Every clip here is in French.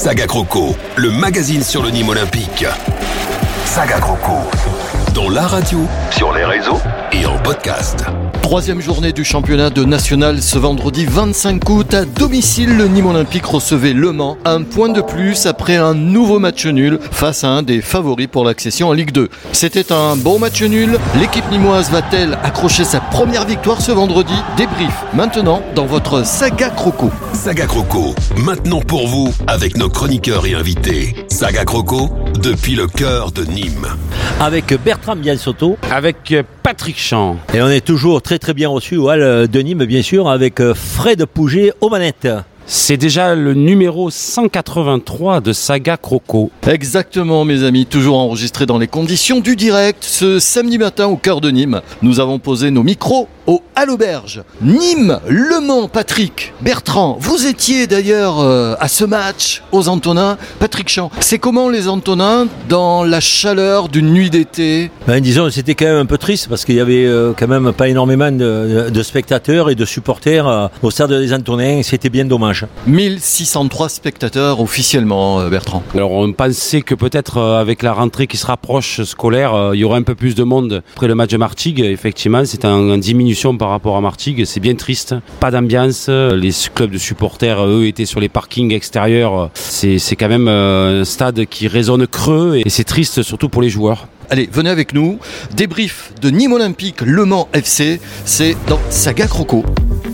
Saga Croco, le magazine sur le Nîmes Olympique. Saga Croco, dans la radio, sur les réseaux et en podcast. Troisième journée du championnat de national ce vendredi 25 août. À domicile, le Nîmes Olympique recevait Le Mans. Un point de plus après un nouveau match nul face à un des favoris pour l'accession en Ligue 2. C'était un bon match nul. L'équipe nîmoise va-t-elle accrocher sa première victoire ce vendredi? Débrief maintenant dans votre Saga Croco. Saga Croco, maintenant pour vous avec nos chroniqueurs et invités. Saga Croco, depuis le cœur de Nîmes. Avec Bertrand Biansotto. Avec Patrick Champ. Et on est toujours très bien reçu au Hall de Nîmes, bien sûr, avec Fred Pouget aux manettes. C'est déjà le numéro 183 de Saga Croco. Exactement, mes amis, toujours enregistré dans les conditions du direct. Ce samedi matin au cœur de Nîmes, nous avons posé nos micros au Hall Auberge. Nîmes, Le Mans, Patrick, Bertrand, vous étiez d'ailleurs à ce match aux Antonins. Patrick Champ, c'est comment les Antonins dans la chaleur d'une nuit d'été? Disons, c'était quand même un peu triste parce qu'il y avait quand même pas énormément de spectateurs et de supporters au stade des Antonins. C'était bien dommage. 1603 spectateurs officiellement, Bertrand. Alors on pensait que peut-être avec la rentrée qui se rapproche scolaire, il y aurait un peu plus de monde après le match de Martigues. Effectivement, c'est en diminution par rapport à Martigues. C'est bien triste. Pas d'ambiance. Les clubs de supporters, eux, étaient sur les parkings extérieurs. C'est quand même un stade qui résonne creux et c'est triste surtout pour les joueurs. Allez, venez avec nous. Débrief de Nîmes Olympique, Le Mans FC. C'est dans Saga Croco.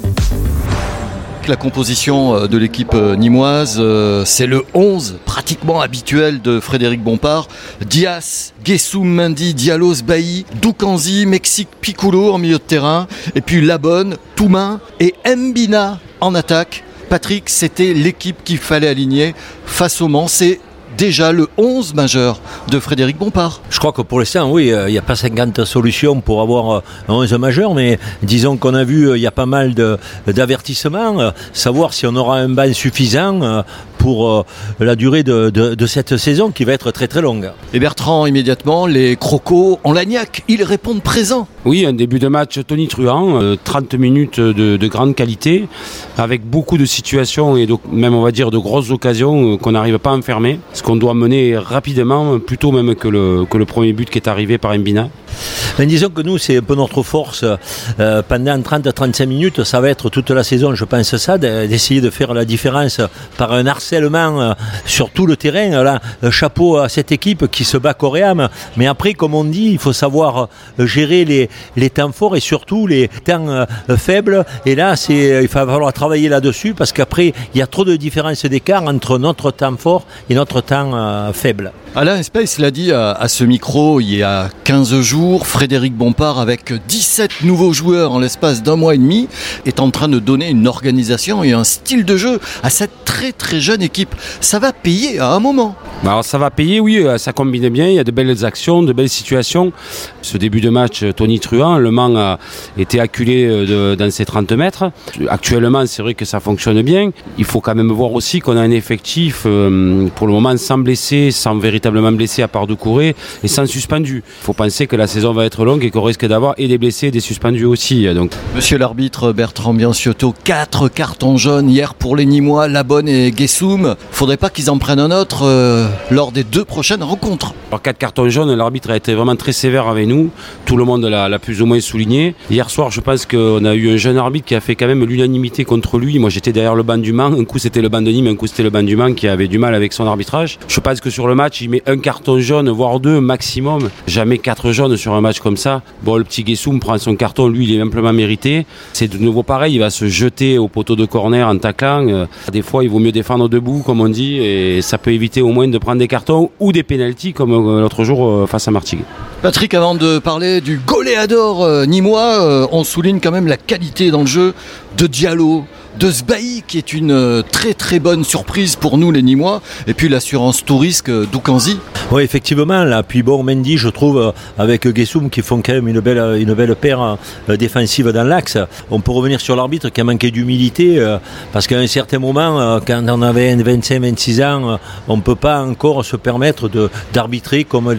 La composition de l'équipe nîmoise, c'est le 11 pratiquement habituel de Frédéric Bompard. Dias, Guessoum, Mendy, Diallo, Sbailly, Doukanzi, Mexique, Piccolo en milieu de terrain, et puis Labonne, Toumain et Mbina en attaque. Patrick, c'était l'équipe qu'il fallait aligner face au Mans. C'est déjà le 11 majeur de Frédéric Bompard. Je crois que pour l'instant, oui, il n'y a pas 50 solutions pour avoir un 11 majeur, mais disons qu'on a vu, il y a pas mal d'avertissements, savoir si on aura un banc suffisant pour la durée de cette saison qui va être très longue. Et Bertrand, immédiatement, les crocos en lagnac, ils répondent présents. Oui, un début de match tonitruant, 30 minutes de grande qualité, avec beaucoup de situations et même on va dire de grosses occasions qu'on n'arrive pas à enfermer. Ce qu'on doit mener rapidement, plutôt même que le premier but qui est arrivé par Mbina. Disons que nous, c'est un peu notre force. Pendant 30-35 minutes, ça va être toute la saison, je pense ça, d'essayer de faire la différence par un harcèlement sur tout le terrain. Là, chapeau à cette équipe qui se bat corps et âme. Mais après, comme on dit, il faut savoir gérer les temps forts et surtout les temps faibles. Et là, il va falloir travailler là-dessus parce qu'après, il y a trop de différence d'écart entre notre temps fort et notre temps faible. Alain Space l'a dit à ce micro il y a 15 jours, Frédéric Bompard, avec 17 nouveaux joueurs en l'espace d'un mois et demi, est en train de donner une organisation et un style de jeu à cette très jeune équipe. Ça va payer à un moment. Alors ça va payer, oui, ça combine bien, il y a de belles actions, de belles situations. Ce début de match tonitruant, Le Mans a été acculé dans ses 30 mètres. Actuellement, c'est vrai que ça fonctionne bien. Il faut quand même voir aussi qu'on a un effectif, pour le moment, sans blessé, sans véritablement blessé à part de Couré et sans suspendu. Il faut penser que la saison va être longue et qu'on risque d'avoir et des blessés et des suspendus aussi. Donc. Monsieur l'arbitre Bertrand Biansotto, 4 cartons jaunes hier pour les Nîmois, Labonne et Guessoum. Faudrait pas qu'ils en prennent un autre lors des 2 prochaines rencontres. Alors 4 cartons jaunes, l'arbitre a été vraiment très sévère avec nous. Tout le monde l'a plus ou moins souligné. Hier soir, je pense qu'on a eu un jeune arbitre qui a fait quand même l'unanimité contre lui. Moi, j'étais derrière le banc du Mans. Un coup, c'était le banc de Nîmes, un coup, c'était le banc du Mans qui avait du mal avec son arbitrage. Je pense que sur le match, il met un carton jaune, voire 2 maximum. Jamais 4 jaunes sur un match comme ça. Bon, le petit Guessoum prend son carton, lui, il est amplement mérité. C'est de nouveau pareil, il va se jeter au poteau de corner en taclant. Des fois, il vaut mieux défendre debout, comme on dit, et ça peut éviter au moins de prendre des cartons ou des pénaltys, comme l'autre jour face à Martigues. Patrick, avant de parler du goléador nîmois, on souligne quand même la qualité dans le jeu de Diallo, de Sbailly, qui est une très bonne surprise pour nous les Nîmois, et puis l'assurance tout risque Doukanzi. Oui, effectivement, là. Puis bon, Mendy, je trouve, avec Guessoum, qui font quand même une belle paire défensive dans l'axe. On peut revenir sur l'arbitre qui a manqué d'humilité, parce qu'à un certain moment, quand on avait 25-26 ans, on ne peut pas encore se permettre d'arbitrer comme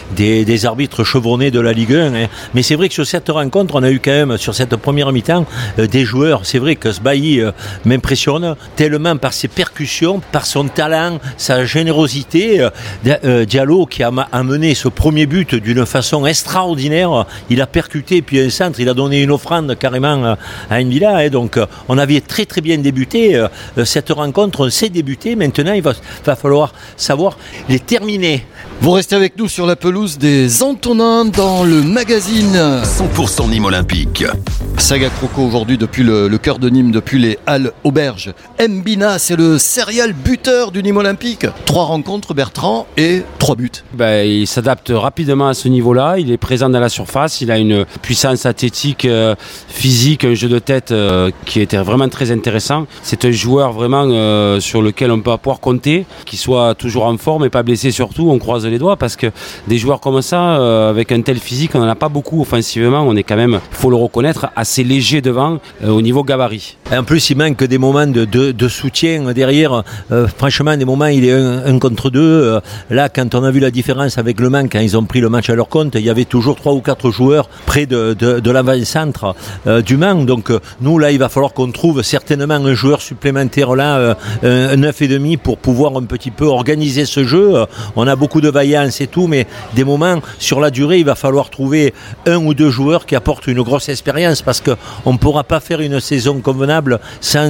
des arbitres chevronnés de la Ligue 1. Hein. Mais c'est vrai que sur cette rencontre, on a eu quand même, sur cette première mi-temps, des joueurs. C'est vrai que Sbailly m'impressionne tellement par ses percussions, par son talent, sa générosité. Diallo qui a amené ce premier but d'une façon extraordinaire, il a percuté puis un centre, il a donné une offrande carrément à Envilla. Donc on avait très très bien débuté cette rencontre, on sait débuter, maintenant il va falloir savoir les terminer. Vous restez avec nous sur la pelouse des Antonins dans le magazine 100% Nîmes Olympique. Saga Croco aujourd'hui depuis le cœur de Nîmes, depuis les Halles Auberges. Mbina, c'est le serial buteur du Nîmes Olympique. 3 rencontres, Bertrand, et 3 buts. Il s'adapte rapidement à ce niveau-là, il est présent dans la surface, il a une puissance athlétique, physique, un jeu de tête qui était vraiment très intéressant. C'est un joueur vraiment sur lequel on peut pouvoir compter, qu'il soit toujours en forme et pas blessé surtout, on croise les doigts parce que des joueurs comme ça, avec un tel physique, on n'en a pas beaucoup offensivement, on est quand même, il faut le reconnaître, assez léger devant au niveau gabarit. En plus, il manque des moments de soutien derrière. Franchement, des moments, il est un contre 2. Là, quand on a vu la différence avec Le Mans, quand ils ont pris le match à leur compte, il y avait toujours 3 ou 4 joueurs près de l'avant-centre du Mans. Donc, nous, là, il va falloir qu'on trouve certainement un joueur supplémentaire là, un 9,5 pour pouvoir un petit peu organiser ce jeu. On a beaucoup de vaillance et tout, mais des moments, sur la durée, il va falloir trouver 1 ou 2 joueurs qui apportent une grosse expérience parce qu'on ne pourra pas faire une saison convenable sans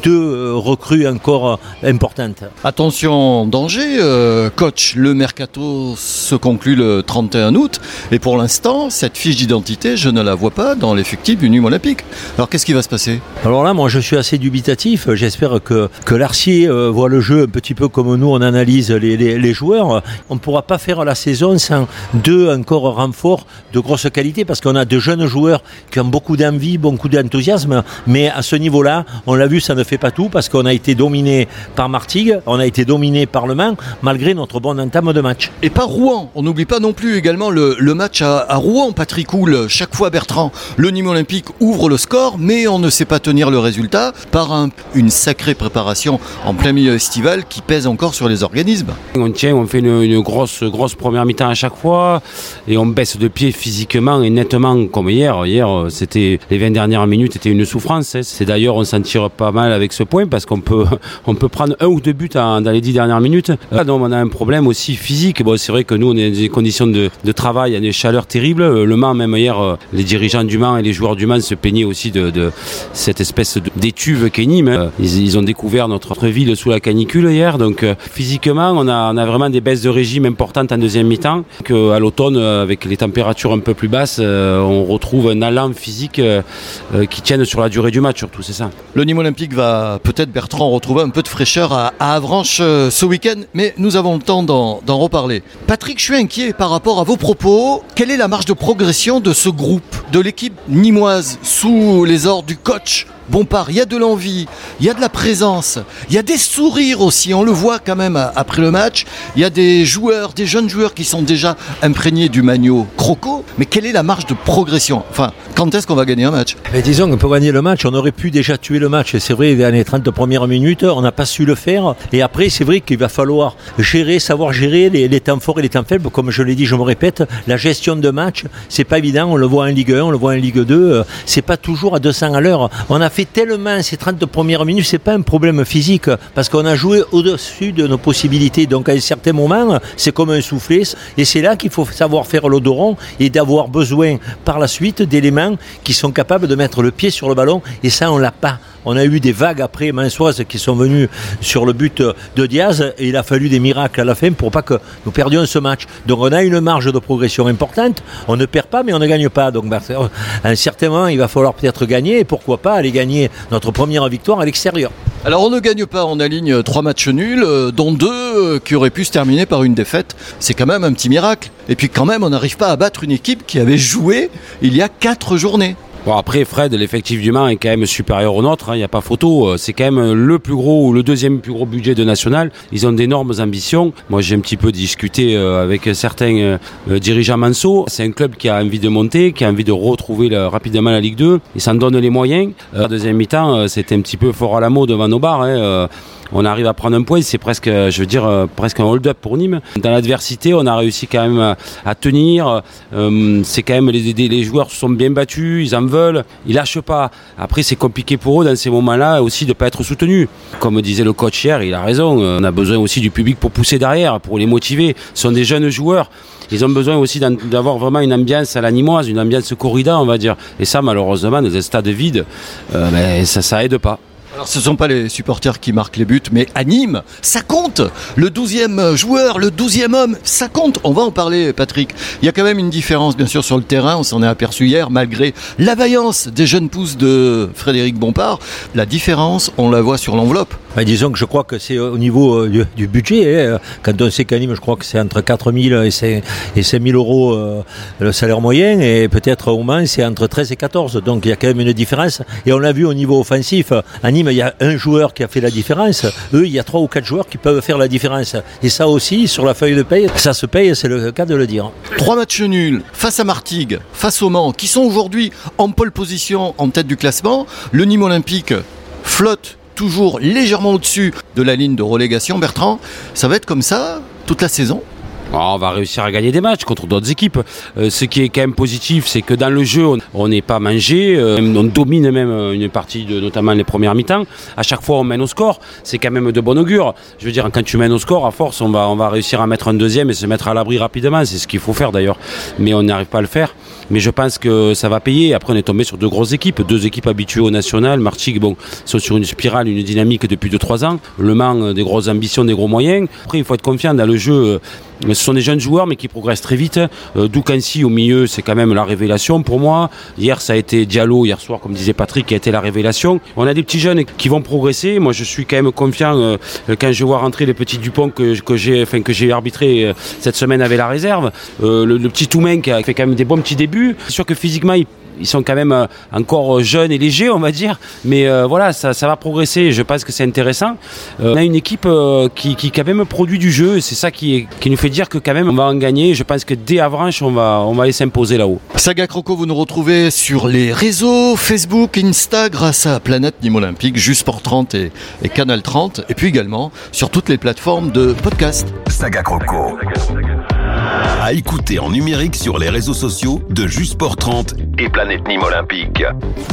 2 recrues encore importantes. Attention, danger, coach, le mercato se conclut le 31 août et pour l'instant, cette fiche d'identité, je ne la vois pas dans l'effectif du Nîmes Olympique. Alors qu'est-ce qui va se passer ? Alors là, moi je suis assez dubitatif, j'espère que Larcier voit le jeu un petit peu comme nous on analyse les joueurs. On ne pourra pas faire la saison sans 2 encore renforts de grosse qualité parce qu'on a de jeunes joueurs qui ont beaucoup d'envie, beaucoup d'enthousiasme, mais à ce niveau-là, on l'a vu, ça ne fait pas tout parce qu'on a été dominé par Martigues, on a été dominé par Le Mans, malgré notre bonne entame de match. Et par Rouen, on n'oublie pas non plus également le match à Rouen, Patrick Houle. Chaque fois, Bertrand, le Nîmes Olympique ouvre le score, mais on ne sait pas tenir le résultat par une sacrée préparation en plein milieu estival qui pèse encore sur les organismes. On fait une grosse première mi-temps à chaque fois et on baisse de pied physiquement et nettement comme hier. Hier, c'était les 20 dernières minutes, c'était une souffrance. C'est d'ailleurs, on s'en tire pas mal avec ce point parce qu'on peut prendre 1 ou 2 buts dans les 10 dernières minutes. Là, donc, on a un problème aussi physique. Bon, c'est vrai que nous, on est dans des conditions de travail, il y a des chaleurs terribles. Le Mans, même hier, les dirigeants du Mans et les joueurs du Mans se plaignaient aussi de cette espèce d'étuve qu'est Nîmes. Ils ont découvert notre ville sous la canicule hier. Donc, physiquement, on a vraiment des baisses de régime importantes en deuxième mi-temps. À l'automne, avec les températures un peu plus basses, on retrouve un allant physique qui tienne sur la durée du match, surtout, c'est ça. Le Nîmes Olympique va peut-être, Bertrand, retrouver un peu de fraîcheur à Avranches ce week-end, mais nous avons le temps d'en reparler. Patrick, je suis inquiet par rapport à vos propos. Quelle est la marge de progression de ce groupe, de l'équipe nîmoise, sous les ordres du coach Bompard? Il y a de l'envie, il y a de la présence, il y a des sourires aussi, on le voit quand même après le match. Il y a des joueurs, des jeunes joueurs qui sont déjà imprégnés du maillot Croco, mais quelle est la marge de progression? Enfin, quand est-ce qu'on va gagner un match? Disons que pour gagner le match, on aurait pu déjà tuer le match. C'est vrai, dans les 30 premières minutes, on n'a pas su le faire. Et après, c'est vrai qu'il va falloir savoir gérer les temps forts et les temps faibles. Comme je l'ai dit, je me répète, la gestion de match, c'est pas évident. On le voit en Ligue 1, on le voit en Ligue 2. C'est pas toujours à 200 à l'heure. On a fait tellement ces 30 premières minutes, c'est pas un problème physique parce qu'on a joué au-dessus de nos possibilités. Donc à un certain moment, c'est comme un soufflet et c'est là qu'il faut savoir faire l'odoron et d'avoir besoin par la suite d'éléments qui sont capables de mettre le pied sur le ballon et ça on l'a pas. On a eu des vagues après Mansoise qui sont venues sur le but de Diaz et il a fallu des miracles à la fin pour pas que nous perdions ce match. Donc on a une marge de progression importante, on ne perd pas mais on ne gagne pas. Donc à un certain moment il va falloir peut-être gagner et pourquoi pas aller gagner notre première victoire à l'extérieur. Alors on ne gagne pas, on aligne 3 matchs nuls, dont 2 qui auraient pu se terminer par une défaite. C'est quand même un petit miracle. Et puis quand même on n'arrive pas à battre une équipe qui avait joué il y a 4 journées. Bon, après, Fred, l'effectif du Mans est quand même supérieur au nôtre, il n'y a pas photo. C'est quand même le plus gros ou le deuxième plus gros budget de National. Ils ont d'énormes ambitions. Moi, j'ai un petit peu discuté avec certains dirigeants Manso. C'est un club qui a envie de monter, qui a envie de retrouver rapidement la Ligue 2. Ils s'en donnent les moyens. La deuxième mi-temps, c'était un petit peu fort à la mot devant nos barres. on arrive à prendre un point, c'est presque, presque un hold-up pour Nîmes. Dans l'adversité, on a réussi quand même à tenir. C'est quand même les joueurs se sont bien battus, ils en veulent, ils lâchent pas. Après, c'est compliqué pour eux dans ces moments-là aussi de pas être soutenus. Comme disait le coach hier, il a raison. On a besoin aussi du public pour pousser derrière, pour les motiver. Ce sont des jeunes joueurs. Ils ont besoin aussi d'avoir vraiment une ambiance à la Nîmoise, une ambiance corrida, on va dire. Et ça, malheureusement, dans un stade vide, ça aide pas. Alors ce ne sont pas les supporters qui marquent les buts, mais à Nîmes, ça compte. Le 12e joueur, le 12e homme, ça compte. On va en parler, Patrick. Il y a quand même une différence, bien sûr, sur le terrain. On s'en est aperçu hier, malgré la vaillance des jeunes pousses de Frédéric Bompard. La différence, on la voit sur l'enveloppe. Disons que je crois que c'est au niveau du budget. Quand on sait qu'à Nîmes, je crois que c'est entre 4 000 et 5 000 euros le salaire moyen. Et peut-être au Mans, c'est entre 13 et 14. Donc il y a quand même une différence. Et on l'a vu au niveau offensif. À Nîmes, il y a un joueur qui a fait la différence. Eux, il y a 3 ou 4 joueurs qui peuvent faire la différence. Et ça aussi, sur la feuille de paye, ça se paye, c'est le cas de le dire. 3 matchs nuls face à Martigues, face au Mans, qui sont aujourd'hui en pole position en tête du classement. Le Nîmes Olympique flotte toujours légèrement au-dessus de la ligne de relégation. Bertrand, ça va être comme ça toute la saison ? On va réussir à gagner des matchs contre d'autres équipes. Ce qui est quand même positif, c'est que dans le jeu, on n'est pas mangé. On domine même une partie, notamment les premières mi-temps. À chaque fois, on mène au score. C'est quand même de bon augure. Je veux dire, quand tu mènes au score, à force, on va réussir à mettre un deuxième et se mettre à l'abri rapidement. C'est ce qu'il faut faire d'ailleurs. Mais on n'arrive pas à le faire. Mais je pense que ça va payer. Après, on est tombé sur 2 grosses équipes. 2 équipes habituées au national. Martigues, sont sur une spirale, une dynamique depuis 2-3 ans. Le Mans, des grosses ambitions, des gros moyens. Après, il faut être confiant dans le jeu. Ce sont des jeunes joueurs mais qui progressent très vite. Doukansi au milieu, c'est quand même la révélation pour moi. Hier, ça a été Diallo, hier soir, comme disait Patrick, qui a été la révélation. On a des petits jeunes qui vont progresser. Moi, je suis quand même confiant quand je vois rentrer les petits Dupont que j'ai arbitré cette semaine avec la réserve. Le petit Toumain qui a fait quand même des bons petits débuts. C'est sûr que physiquement, ils sont quand même encore jeunes et légers, on va dire. Mais voilà, ça va progresser. Je pense que c'est intéressant. On a une équipe qui quand même produit du jeu. C'est ça qui nous fait dire que quand même on va en gagner. Je pense que dès Avranches, on va aller s'imposer là-haut. Saga Croco, vous nous retrouvez sur les réseaux Facebook, Insta, grâce à Planète Nîmes Olympique, Jusport 30 et Canal 30. Et puis également sur toutes les plateformes de podcast. Saga Croco. À écouter en numérique sur les réseaux sociaux de Jusport 30 et Planète Nîmes Olympique.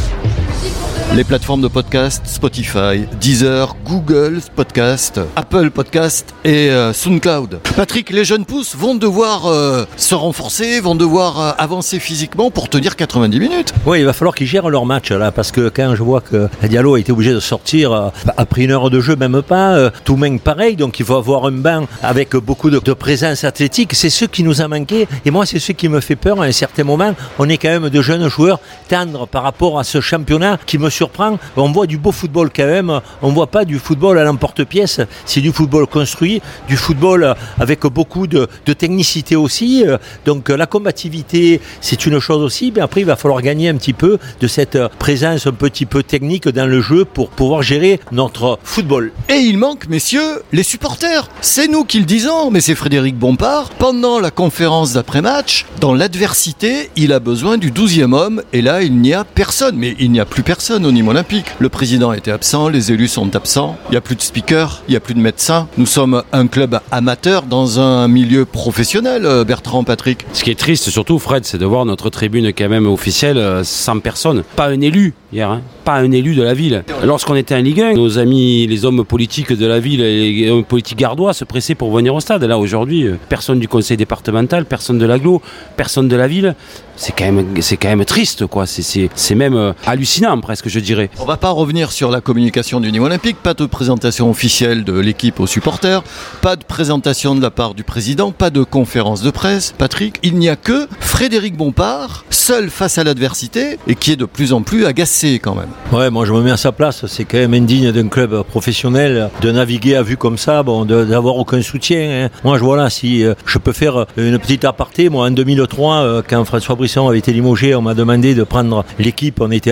Les plateformes de podcast, Spotify, Deezer, Google Podcast, Apple Podcast et SoundCloud. Patrick, les jeunes pousses vont devoir se renforcer, vont devoir avancer physiquement pour tenir 90 minutes. Oui, il va falloir qu'ils gèrent leur match là, parce que quand je vois que Diallo a été obligé de sortir après 1 heure de jeu, même pas, Toumain pareil, donc il faut avoir un banc avec beaucoup de présence athlétique. C'est ce qui nous a manqué et moi c'est ce qui me fait peur à un certain moment. On est quand même de jeunes joueurs tendres par rapport à ce championnat qui me surprend. On voit du beau football quand même, on voit pas du football à l'emporte-pièce, c'est du football construit, du football avec beaucoup de technicité aussi, donc la combativité c'est une chose aussi, mais après il va falloir gagner un petit peu de cette présence un petit peu technique dans le jeu pour pouvoir gérer notre football. Et il manque, messieurs, les supporters. C'est nous qui le disons, mais c'est Frédéric Bompard. Pendant la conférence d'après-match, dans l'adversité, il a besoin du 12e homme, et là il n'y a personne, mais il n'y a plus personne au Nîmes Olympique. Le président était absent, les élus sont absents, il n'y a plus de speakers, il n'y a plus de médecins. Nous sommes un club amateur dans un milieu professionnel, Bertrand, Patrick. Ce qui est triste surtout, Fred, c'est de voir notre tribune quand même officielle sans personne. Pas un élu hier, pas un élu de la ville. Lorsqu'on était en Ligue 1, nos amis, les hommes politiques de la ville et les hommes politiques gardois se pressaient pour venir au stade. Là aujourd'hui, personne du conseil départemental, personne de l'agglo, personne de la ville. C'est quand même triste, quoi. C'est même hallucinant, presque, je dirais. On va pas revenir sur la communication du Nîmes Olympique. Pas de présentation officielle de l'équipe aux supporters, pas de présentation de la part du président, pas de conférence de presse. Patrick, il n'y a que Frédéric Bompard, seul face à l'adversité et qui est de plus en plus agacé quand même. Ouais, moi je me mets à sa place. C'est quand même indigne d'un club professionnel de naviguer à vue comme ça, d'avoir aucun soutien. Moi, voilà, si je peux faire une petite aparté, moi en 2003, quand François Brisson avait été limogé, on m'a demandé de prendre l'équipe, on était en national.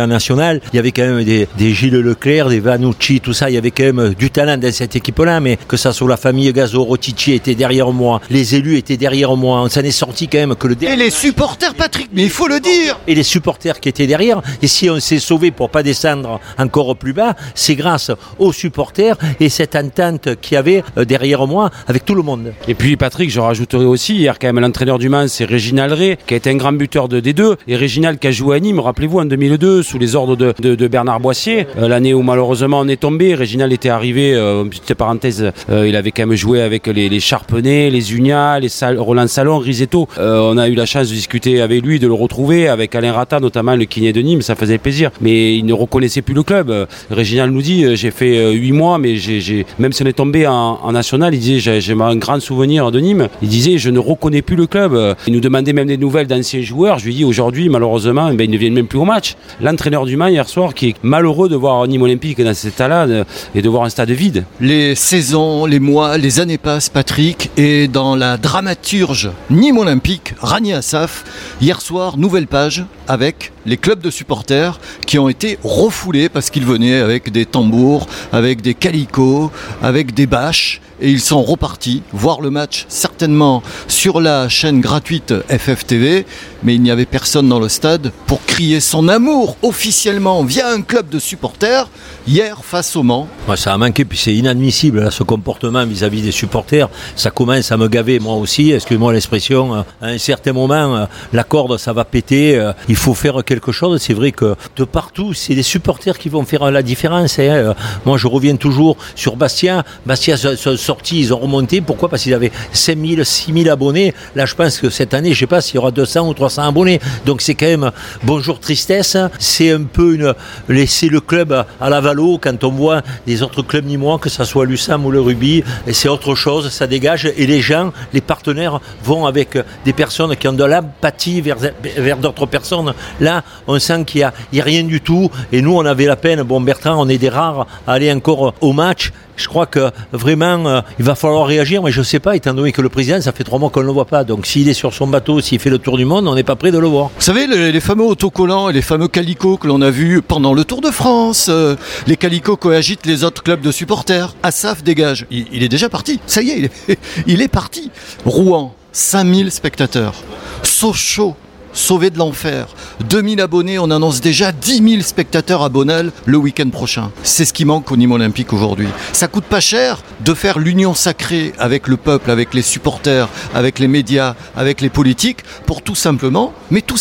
nationale. Il y avait quand même des Gilles Leclerc, des Vanucci, tout ça. Il y avait quand même du talent dans cette équipe-là, mais que ça soit la famille Gazo, Rotici était derrière moi, les élus étaient derrière moi. On s'en est sorti quand même que le dernier. Et les supporters, Patrick, mais il faut le dire. Et les supporters qui étaient derrière. Et si on s'est sauvé pour pas descendre encore plus bas, c'est grâce aux supporters et cette entente qu'il y avait derrière moi avec tout le monde. Et puis Patrick, je rajouterai aussi, hier quand même l'entraîneur du Mans, c'est Réginald Rey, qui a été un grand buteur de D2, et Réginald qui a joué à Nîmes, rappelez-vous, en 2002, sous les ordres de Bernard Boissier, l'année où malheureusement on est tombé. Réginald était arrivé, petite parenthèse, il avait quand même joué avec les Charpenais, les Unia, Roland Salon, Risetto. On a eu la chance de discuter avec lui, de le retrouver, avec Alain Rata notamment, le kiné de Nîmes, ça faisait plaisir. Mais il ne reconnaissait plus le club. Réginald nous dit, j'ai fait 8 mois, mais même si on est tombé en national, il disait, j'ai un grand souvenir de Nîmes. Il disait, je ne reconnais plus le club. Il nous demandait même des nouvelles d'anciens joueurs. Je lui dis, aujourd'hui, malheureusement, ils ne viennent même plus au match. L'entraîneur du Mans, hier soir, qui est malheureux de voir Nîmes Olympique dans cet état-là et de voir un stade vide. Les saisons, les mois, les années passent, Patrick, et dans la dramaturge Nîmes Olympique, Rani Assaf, hier soir, nouvelle page avec les clubs de supporters qui ont été refoulés parce qu'ils venaient avec des tambours, avec des calicots, avec des bâches, et ils sont repartis voir le match certainement sur la chaîne gratuite FFTV, mais il n'y avait personne dans le stade pour crier son amour officiellement via un club de supporters hier face au Mans. Ouais, ça a manqué, puis c'est inadmissible là, ce comportement vis-à-vis des supporters. Ça commence à me gaver moi aussi, excuse-moi l'expression. À un certain moment, la corde ça va péter, il faut faire quelque chose. C'est vrai que de partout, c'est les supporters qui vont faire la différence. Moi je reviens toujours sur Bastia. Bastia sorti, ils ont remonté. Pourquoi ? Parce qu'ils avaient 5000, 6000 abonnés. Là je pense que cette année, je ne sais pas s'il y aura 200 ou 300 abonnés. Donc c'est quand même bonjour tristesse. C'est un peu laisser le club à la valo quand on voit les autres clubs nîmois, que ce soit l'USAM ou le Rugby, et c'est autre chose, ça dégage, et les gens, les partenaires vont avec des personnes qui ont de l'empathie vers d'autres personnes. Là, on sent qu'il y a rien du tout, et nous on avait la peine, bon Bertrand, on est des rares à aller encore au match. Je crois que vraiment, il va falloir réagir, mais je ne sais pas, étant donné que le président, ça fait 3 mois qu'on ne le voit pas. Donc s'il est sur son bateau, s'il fait le tour du monde, on n'est pas prêt de le voir. Vous savez, les fameux autocollants et les fameux calicots que l'on a vus pendant le Tour de France, les calicots coagitent les autres clubs de supporters. Assaf dégage. Il est déjà parti. Ça y est, il est parti. Rouen, 5000 spectateurs. Sochaux, sauvé de l'enfer. 2000 abonnés, on annonce déjà 10 000 spectateurs abonnés le week-end prochain. C'est ce qui manque au Nîmes Olympique aujourd'hui. Ça coûte pas cher de faire l'union sacrée avec le peuple, avec les supporters, avec les médias, avec les politiques, pour tout simplement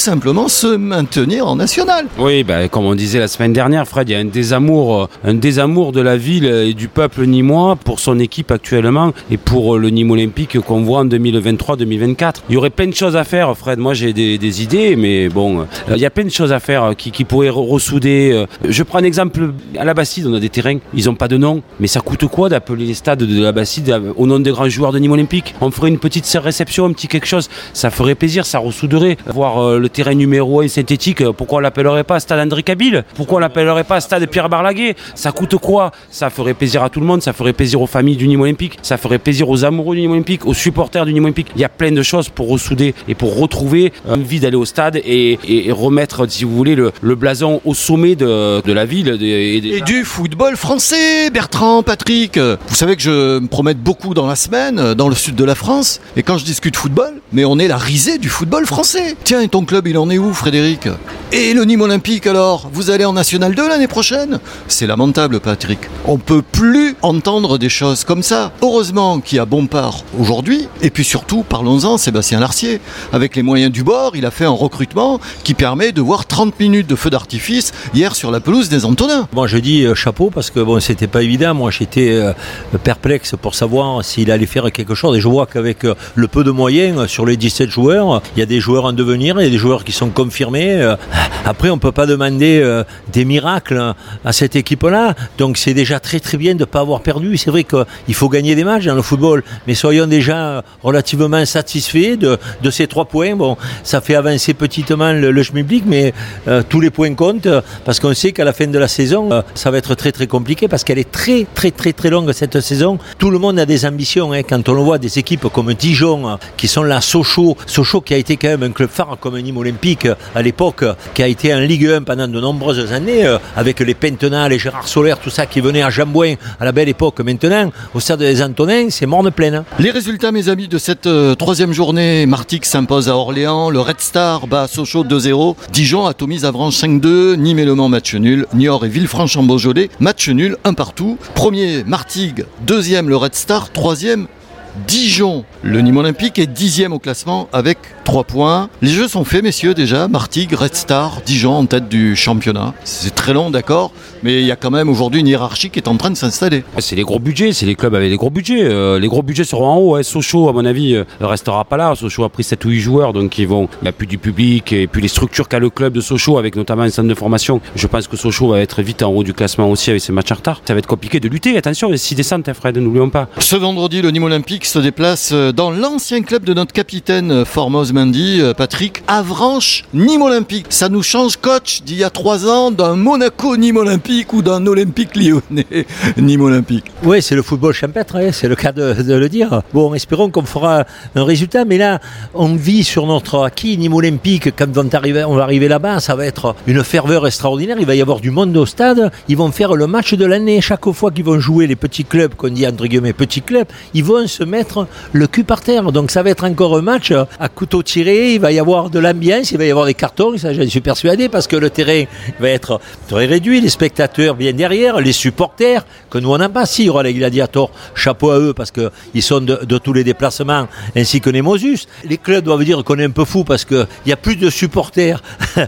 se maintenir en national. Oui, comme on disait la semaine dernière, Fred, il y a un désamour de la ville et du peuple nîmois pour son équipe actuellement et pour le Nîmes Olympique qu'on voit en 2023-2024. Il y aurait plein de choses à faire, Fred. Moi, j'ai des idées, mais bon, il y a plein de choses à faire qui pourraient ressouder. Je prends un exemple, à la Bastide, on a des terrains, ils n'ont pas de nom, mais ça coûte quoi d'appeler les stades de la Bastide au nom des grands joueurs de Nîmes Olympique ? On ferait une petite réception, un petit quelque chose, ça ferait plaisir, ça ressouderait. Voir le terrain numéro 1 synthétique, pourquoi on l'appellerait pas stade André Cabil ? Pourquoi on l'appellerait pas stade Pierre Barlaguet ? Ça coûte quoi ? Ça ferait plaisir à tout le monde, ça ferait plaisir aux familles du Nîmes Olympique, ça ferait plaisir aux amoureux du Nîmes Olympique, aux supporters du Nîmes Olympique. Il y a plein de choses pour ressouder et pour retrouver envie d'aller au stade et remettre, si vous voulez, le blason au sommet de la ville. Et du football français, Bertrand, Patrick. Vous savez que je me promène beaucoup dans la semaine, dans le sud de la France, et quand je discute football, mais on est la risée du football français. Tiens, et ton club, il en est où, Frédéric ? Et le Nîmes Olympique, alors ? Vous allez en National 2 l'année prochaine ? C'est lamentable, Patrick. On peut plus entendre des choses comme ça. Heureusement qu'il y a Bompard aujourd'hui, et puis surtout, parlons-en, Sébastien Larcier. Avec les moyens du bord, il a fait un recrutement qui permet de voir 30 minutes de feu d'artifice hier sur la pelouse des Antonins. Moi je dis chapeau parce que bon, c'était pas évident. Moi j'étais perplexe pour savoir s'il allait faire quelque chose, et je vois qu'avec le peu de moyens sur les 17 joueurs, il y a des joueurs en devenir, il y a des joueurs qui sont confirmés. Après on peut pas demander des miracles à cette équipe-là, donc c'est déjà très très bien de ne pas avoir perdu. C'est vrai qu'il faut gagner des matchs dans le football, mais soyons déjà relativement satisfaits de ces 3 points. Bon, ça fait avancer petitement le schmilblick, mais tous les points comptent, parce qu'on sait qu'à la fin de la saison, ça va être très très compliqué, parce qu'elle est très très très très longue cette saison. Tout le monde a des ambitions, hein. Quand on le voit, des équipes comme Dijon, qui sont là Sochaux qui a été quand même un club phare comme Nîmes Olympique à l'époque, qui a été en Ligue 1 pendant de nombreuses années, avec les Pentenat, les Gérard Soler, tout ça qui venait à Jambouin à la belle époque. Maintenant, au stade des Antonins, c'est morne pleine. Les résultats, mes amis, de cette troisième journée: Martigues s'impose à Orléans, le Red Star bat Sochaux 2-0, Dijon atomise Avranches 5-2, Nîmes et Le Mans match nul, Niort et Villefranche-en-Beaujolais match nul, 1 partout. Premier Martigues, deuxième le Red Star, troisième Dijon. Le Nîmes Olympique est 10e au classement avec 3 points. Les jeux sont faits, messieurs, déjà. Martigues, Red Star, Dijon en tête du championnat. C'est très long, d'accord, mais il y a quand même aujourd'hui une hiérarchie qui est en train de s'installer. C'est les gros budgets, c'est les clubs avec les gros budgets. Les gros budgets seront en haut. Sochaux, à mon avis, ne restera pas là. Sochaux a pris 7 ou 8 joueurs, donc il n'y a plus du public. Et puis les structures qu'a le club de Sochaux, avec notamment un centre de formation, je pense que Sochaux va être vite en haut du classement aussi avec ses matchs en retard. Ça va être compliqué de lutter. Attention, les 6 descentes, Fred, n'oublions pas. Ce vendredi, le Nîmes Olympique se déplace dans l'ancien club de notre capitaine Formose Mendy, Patrick, Avranches Nîmes Olympique. Ça nous change, coach, d'il y a 3 ans, d'un Monaco Nîmes Olympique ou d'un Olympique Lyonnais Nîmes Olympique. Oui, c'est le football champêtre, c'est le cas de le dire. Bon, espérons qu'on fera un résultat, mais là, on vit sur notre acquis. Nîmes Olympique, quand on va arriver là-bas, ça va être une ferveur extraordinaire. Il va y avoir du monde au stade. Ils vont faire le match de l'année. Chaque fois qu'ils vont jouer les petits clubs, qu'on dit entre guillemets petits clubs, ils vont se mettre le cul par terre. Donc ça va être encore un match à couteau tiré. Il va y avoir de l'ambiance, il va y avoir des cartons, ça j'en suis persuadé, parce que le terrain va être très réduit, les spectateurs bien derrière, les supporters, que nous on n'a pas. Si, il y aura les Gladiators, chapeau à eux, parce qu'ils sont de tous les déplacements, ainsi que les Mosus. Les clubs doivent dire qu'on est un peu fou, parce qu'il y a plus de supporters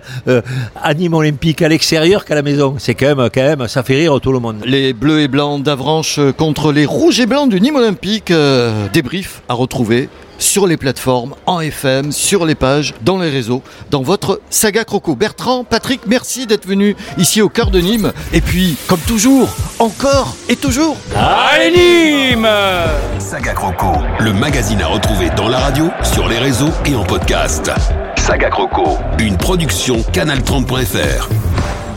à Nîmes Olympique à l'extérieur qu'à la maison. C'est quand même, ça fait rire tout le monde. Les bleus et blancs d'Avranches contre les rouges et blancs du Nîmes Olympique. Débrief à retrouver sur les plateformes, en FM, sur les pages, dans les réseaux, dans votre saga Croco. Bertrand, Patrick, merci d'être venus ici au cœur de Nîmes. Et puis, comme toujours, encore et toujours, allez Nîmes! Saga Croco, le magazine à retrouver dans la radio, sur les réseaux et en podcast. Saga Croco, une production canal30.fr.